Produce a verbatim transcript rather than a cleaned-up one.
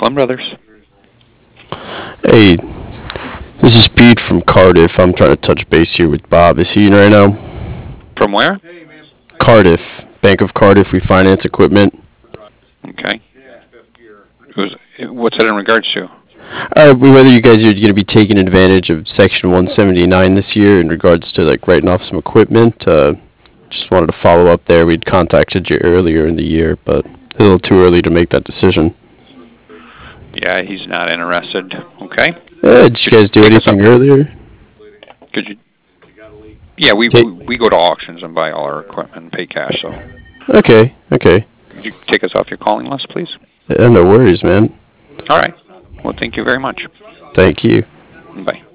Plum Brothers. Hey, this is Pete from Cardiff. I'm trying to touch base here with Bob. Is he in right now? From where? Cardiff, Bank of Cardiff. We finance equipment. Okay. Who's, what's that in regards to? Uh, whether you guys are going to be taking advantage of Section one seventy-nine this year in regards to like writing off some equipment. Uh, just wanted to follow up there. We'd contacted you earlier in the year, but a little too early to make that decision. Yeah, he's not interested. Okay. Uh, did you guys do anything earlier? Could you? Yeah, we, we we go to auctions and buy all our equipment and pay cash. So. Okay. Okay. Could you take us off your calling list, please? Yeah, no worries, man. All right. Well, thank you very much. Thank you. Bye.